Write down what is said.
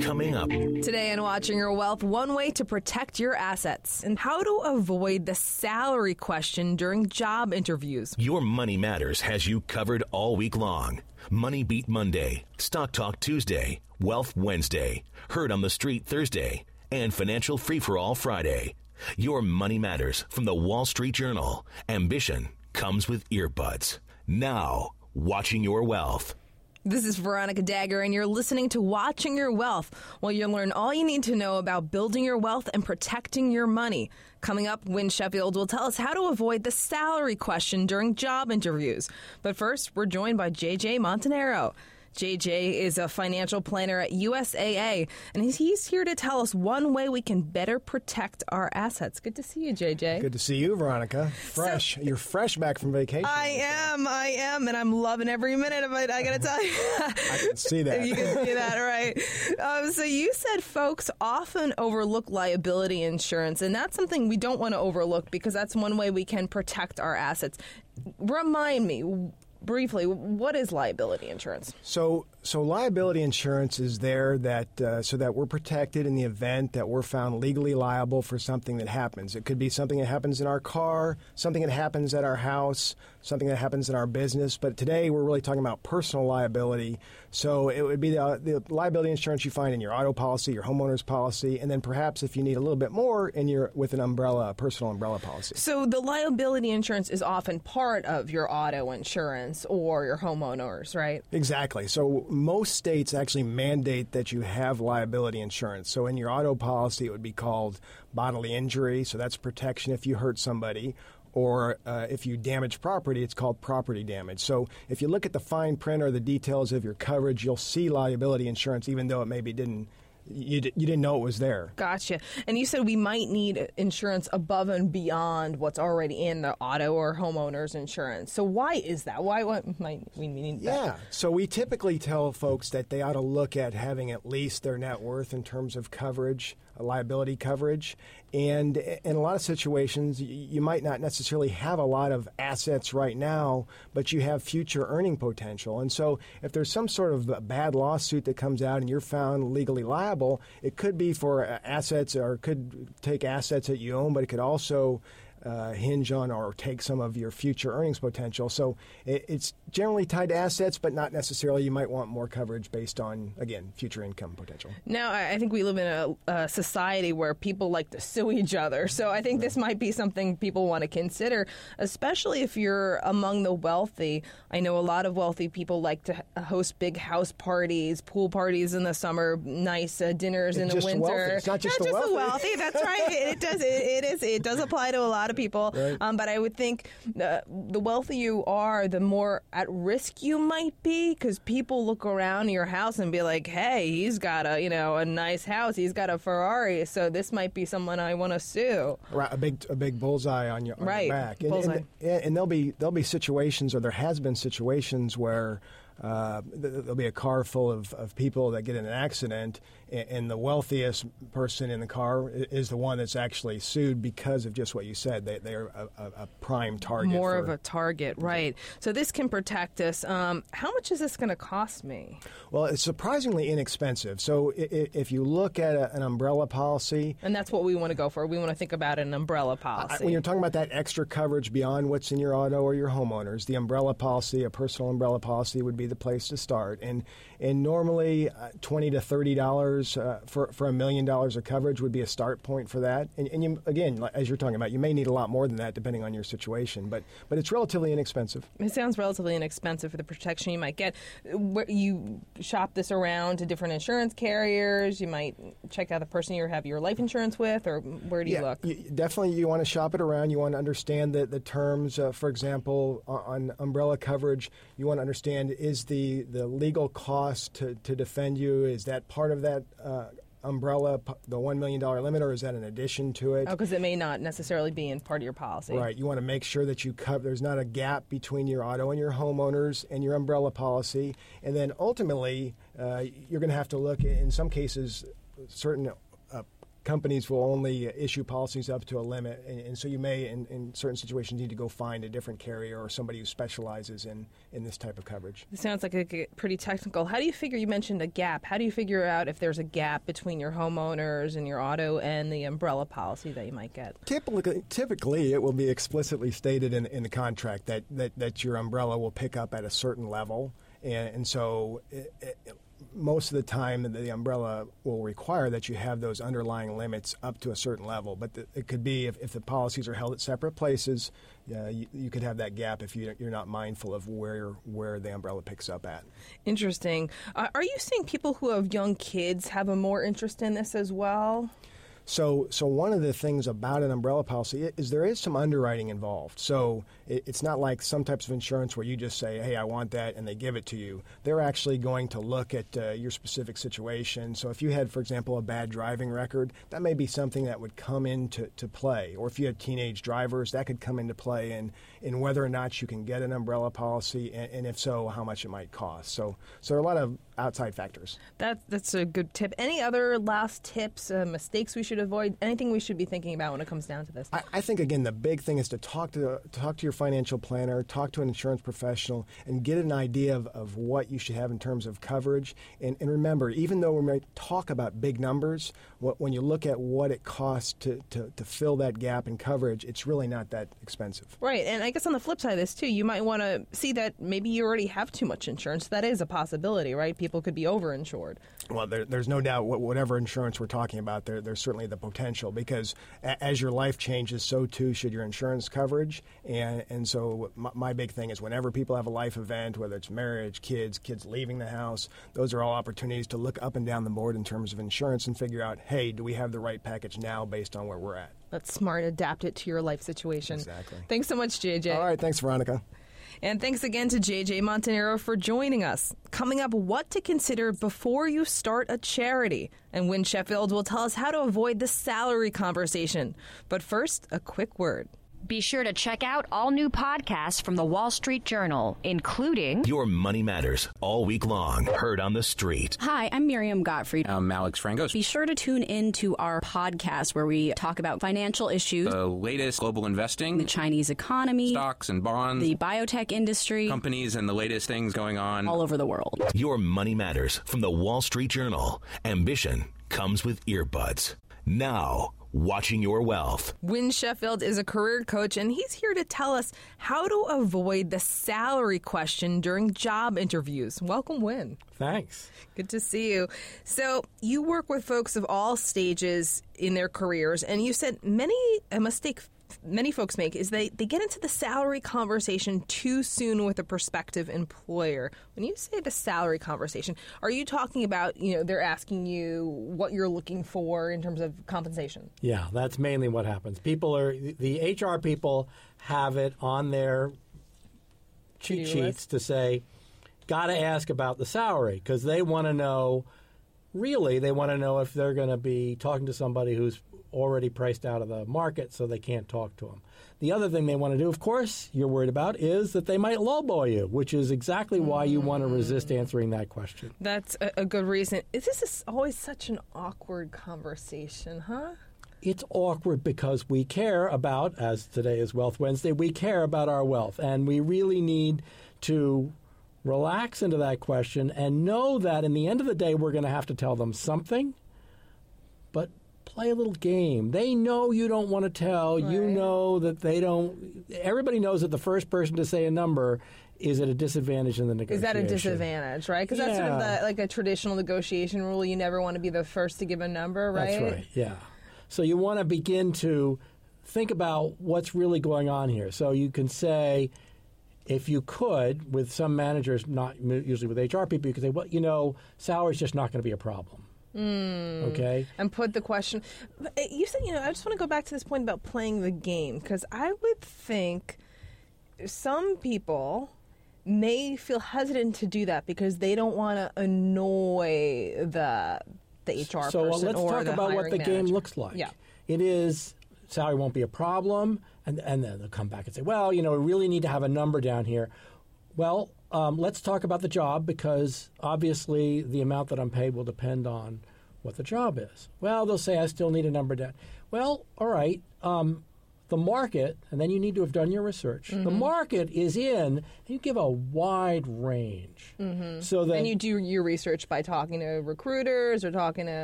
coming up. Today on Watching Your Wealth, one way to protect your assets and how to avoid the salary question during job interviews. Your Money Matters has you covered all week long. Money Beat Monday, Stock Talk Tuesday, Wealth Wednesday, Heard on the Street Thursday, and Financial Free-for-All Friday. Your Money Matters from the Wall Street Journal. Ambition comes with earbuds. Now, Watching Your Wealth. This is Veronica Dagger, and you're listening to Watching Your Wealth, where you'll learn all you need to know about building your wealth and protecting your money. Coming up, Wynn Sheffield will tell us how to avoid the salary question during job interviews. But first, we're joined by JJ Montanaro. JJ is a financial planner at USAA, and he's here to tell us one way we can better protect our assets. Good to see you, JJ. Good to see you, Veronica. Fresh. You're fresh back from vacation. I am, and I'm loving every minute of it, I got to tell you. I can see that. You can see that, right. So you said folks often overlook liability insurance, and that's something we don't want to overlook because that's one way we can protect our assets. Remind me, briefly, what is liability insurance? So liability insurance is there so that we're protected in the event that we're found legally liable for something that happens. It could be something that happens in our car, something that happens at our house, something that happens in our business. But today we're really talking about personal liability. So it would be the liability insurance you find in your auto policy, your homeowner's policy, and then perhaps if you need a little bit more with a personal umbrella policy. So the liability insurance is often part of your auto insurance or your homeowners, right? Exactly. So most states actually mandate that you have liability insurance. So in your auto policy, it would be called bodily injury. So that's protection if you hurt somebody. Or if you damage property, it's called property damage. So if you look at the fine print or the details of your coverage, you'll see liability insurance, even though it maybe you didn't know it was there. Gotcha. And you said we might need insurance above and beyond what's already in the auto or homeowner's insurance. So why is that? Why might we need that? Yeah. So we typically tell folks that they ought to look at having at least their net worth in terms of coverage, liability coverage. And in a lot of situations, you might not necessarily have a lot of assets right now, but you have future earning potential. And so if there's some sort of a bad lawsuit that comes out and you're found legally liable, it could be for assets or could take assets that you own, but it could also hinge on or take some of your future earnings potential. So it's generally tied to assets, but not necessarily. You might want more coverage based on, again, future income potential. Now, I think we live in a society where people like to sue each other. So I think this might be something people want to consider, especially if you're among the wealthy. I know a lot of wealthy people like to host big house parties, pool parties in the summer, nice dinners in the winter. Wealthy. It's not just the wealthy. That's right. It does apply to a lot of people. Right. But I would think the wealthier you are, the more at risk you might be, because people look around your house and be like, "Hey, he's got a nice house. He's got a Ferrari. So this might be someone I want to sue." Right, a big bullseye on your back. Bullseye. And there'll be situations, or there has been situations where there'll be a car full of people that get in an accident, and the wealthiest person in the car is the one that's actually sued because of just what you said. They're a prime target. More of a target, right. So this can protect us. How much is this going to cost me? Well, it's surprisingly inexpensive. So if you look at an umbrella policy... And that's what we want to go for. We want to think about an umbrella policy. When you're talking about that extra coverage beyond what's in your auto or your homeowners, the umbrella policy, a personal umbrella policy, would be the place to start. And normally $20 to $30 for $1 million of coverage would be a start point for that. And you, again, as you're talking about, you may need a lot more than that depending on your situation. But it's relatively inexpensive. It sounds relatively inexpensive for the protection you might get. You shop this around to different insurance carriers. You might check out the person you have your life insurance with, or where do you look? Definitely you want to shop it around. You want to understand the terms. For example, on umbrella coverage, you want to understand, is the legal cost to defend you, is that part of that umbrella, the $1 million limit, or is that an addition to it? Oh, because it may not necessarily be in part of your policy. Right. You want to make sure that there's not a gap between your auto and your homeowners and your umbrella policy. And then ultimately, you're going to have to look, in some cases, certain companies will only issue policies up to a limit, and so you may, in certain situations, need to go find a different carrier or somebody who specializes in this type of coverage. It sounds like pretty technical. How do you figure, you mentioned a gap, how do you figure out if there's a gap between your homeowners and your auto and the umbrella policy that you might get? Typically it will be explicitly stated in the contract that your umbrella will pick up at a certain level, and so most of the time the umbrella will require that you have those underlying limits up to a certain level. But it could be if the policies are held at separate places, you could have that gap if you're not mindful of where the umbrella picks up at. Interesting. Are you seeing people who have young kids have a more interest in this as well? So one of the things about an umbrella policy is there is some underwriting involved. So it's not like some types of insurance where you just say, hey, I want that, and they give it to you. They're actually going to look at your specific situation. So if you had, for example, a bad driving record, that may be something that would come into play. Or if you had teenage drivers, that could come into play in whether or not you can get an umbrella policy, and if so, how much it might cost. So there are a lot of outside factors. That's a good tip. Any other last tips, mistakes we should avoid, anything we should be thinking about when it comes down to this? I think, again, the big thing is to talk to your financial planner, talk to an insurance professional, and get an idea of what you should have in terms of coverage. And remember, even though we might talk about big numbers, when you look at what it costs to fill that gap in coverage, it's really not that expensive. Right, and I guess on the flip side of this, too, you might want to see that maybe you already have too much insurance. That is a possibility, right? People could be overinsured. Well, there's no doubt whatever insurance we're talking about, there's certainly the potential, because as your life changes, so too should your insurance coverage. And so my big thing is whenever people have a life event, whether it's marriage, kids leaving the house, those are all opportunities to look up and down the board in terms of insurance and figure out, hey, do we have the right package now based on where we're at? That's smart. Adapt it to your life situation. Exactly. Thanks so much, JJ. All right. Thanks, Veronica. And thanks again to JJ Montanaro for joining us. Coming up, what to consider before you start a charity. And Win Sheffield will tell us how to avoid the salary conversation. But first, a quick word. Be sure to check out all new podcasts from the Wall Street Journal, including Your Money Matters, all week long. Heard on the Street. Hi, I'm Miriam Gottfried. I'm Alex Frangos. Be sure to tune in to our podcast where we talk about financial issues, The latest global investing, the Chinese economy, stocks and bonds, the biotech industry, companies and the latest things going on all over the world. Your Money Matters from the Wall Street Journal. Ambition comes with earbuds. Now, Watching Your Wealth. Win Sheffield is a career coach, and he's here to tell us how to avoid the salary question during job interviews. Welcome, Win. Thanks. Good to see you. So you work with folks of all stages in their careers, and you said a mistake many folks make is they get into the salary conversation too soon with a prospective employer. When you say the salary conversation, are you talking about, they're asking you what you're looking for in terms of compensation? Yeah, that's mainly what happens. The HR people have it on their cheat sheets to say, got to ask about the salary, because they want to know, if they're going to be talking to somebody who's already priced out of the market, so they can't talk to them. The other thing they want to do, of course, you're worried about, is that they might lowball you, which is exactly why you want to resist answering that question. That's a good reason. This is always such an awkward conversation, huh? It's awkward because we care about, as today is Wealth Wednesday, we care about our wealth, and we really need to relax into that question and know that in the end of the day we're going to have to tell them something, but play a little game. They know you don't want to tell. Right. You know that they don't. Everybody knows that the first person to say a number is at a disadvantage in the negotiation. Is that a disadvantage, right? Because that's sort of like a traditional negotiation rule. You never want to be the first to give a number, right? That's right, yeah. So you want to begin to think about what's really going on here. So you can say, if you could, with some managers, not usually with HR people, you can say, well, salary's just not going to be a problem. Okay? And put the question. You said, I just want to go back to this point about playing the game, because I would think some people may feel hesitant to do that because they don't want to annoy the HR so person. Let's or talk the about what the manager. game looks like. Yeah. It is, salary won't be a problem, and then they'll come back and say, well, we really need to have a number down here. Well, let's talk about the job, because obviously the amount that I'm paid will depend on what the job is. Well, they'll say, I still need a number down. Well, all right. The market, and then you need to have done your research. The market is in, you give a wide range. So that, And you do your research by talking to recruiters or talking to